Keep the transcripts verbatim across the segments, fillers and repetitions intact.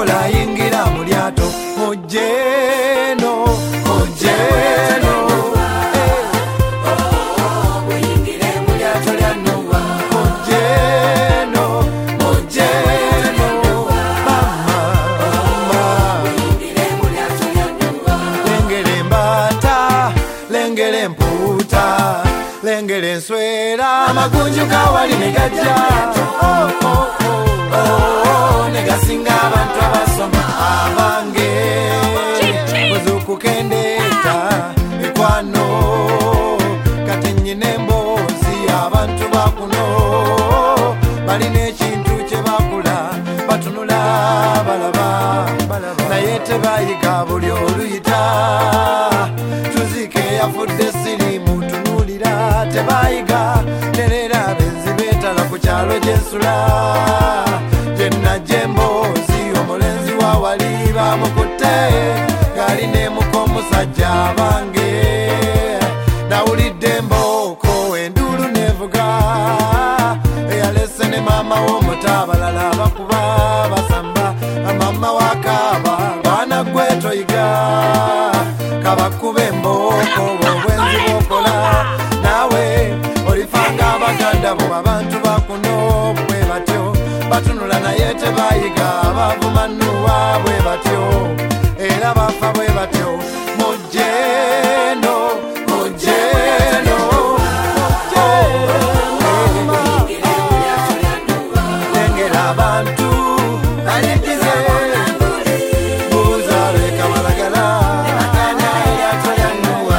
kola yingira mu lyato mujjeno mujjeno muyingire mu lyato lya Nuwa mujjeno mujjeno mama muyingire mu lyato lya Nuwa lengere mbata lengere mputa lengere nswera amagunju kawali negajja oh, oh, oh, oh, negasinga abantu abasoma abange bwezukukendeta ekwano kati nyine emboozi abantu bakuno balina ekintu kye bakula batunula balaba naye tebayiga buli oluyita tuzike yafudde sirimu tunulira tebayiga nerera benzi betala ku kyalo gyensula jemboozi omulenzi wa wali bamukutte gali nemuka omusajja abange nawulidde embooko endulu nevuga eyalese ne maama w'omuto abalala bakuba basamba amama wakaaba baana gwe toyiga kabakuba embooko obwenzi bwokola nawe olifanga abaganda bo abantu bakuno bwe batyo batunula naye tebayiga bavuma Nuwa bwe batyo era bafa bwe batyo mujjeno mujjeno lengera abantu baligize buuza leka balagala akana eryato lya Nuwa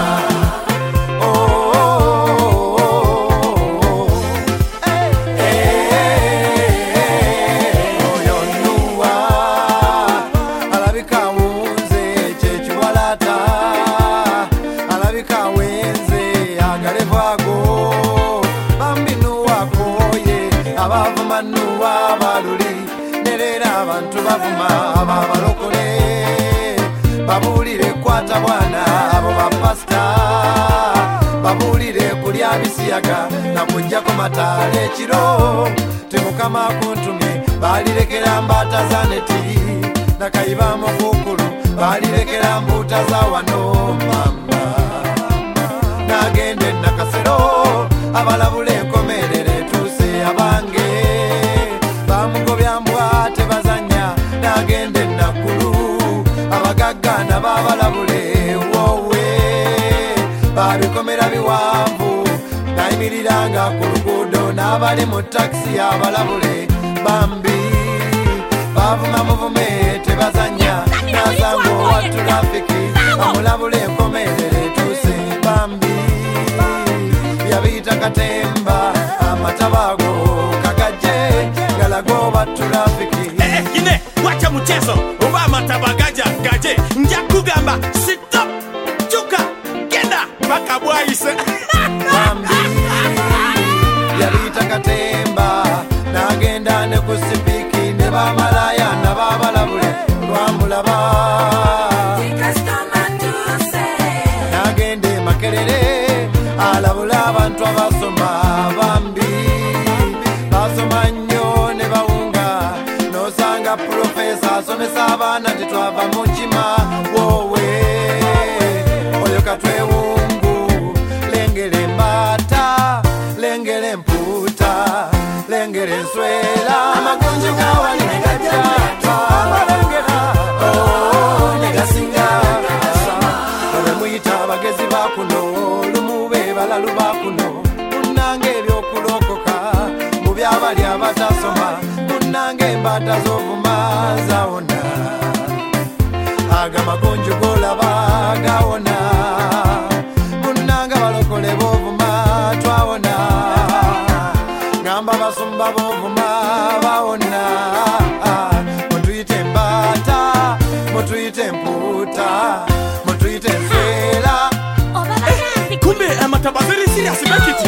abavuma Nuwa baluli nerera abantu bavuma ababalokole babulire kwata bwana abo bapasta babulire kulya bisiyaga nakujjako mataala ekiro temukama kuntumye balirekera mbata za neti nakayiba mukukulu balirekera mbuta za wano mama nagende nakasero abalabule enkomerere tuse abange bamugobya mbwa tebazanya nagende nakulu abagaggana babalabule wowe babikomera biwanvu nayimiriranga ku luguudo n'abali mu takisi abalabule bambi bavuma muvume tebazanya nazango wa tulafiki bamulabule enkomerere tuse bambi yabiyita katemba amatabago kagaje galago batulafiki eh ine wacha mchezo oba matabagaja gaje nja kugamba stop chuka kenda baka bwaise bambi yabiyita katemba nagenda ne kusipiki ne bamalaya na babalabule lwamulaba nagende makerere alabula abantu abasoma bambi basoma nnyo ne bawunga nosanga profesa asomesa abaana tetwava mu nkima wowe oyo katwewungu lengere mbata lengere mputa lengere nswera amagunju gawali negajja abalengera negasinga olemuyita abagezi bakuno balalu bakuno munange ebyokulokoka mu byabali abatasoma munange embata z'ovuma zawona agamagonjo golaba gawona munange balokole b'ovuma twawona ngamba basumba b'ovuma bawona mutuyite embata mutuyite emputa mutuyite enswera kumbe amatabazeri serious make it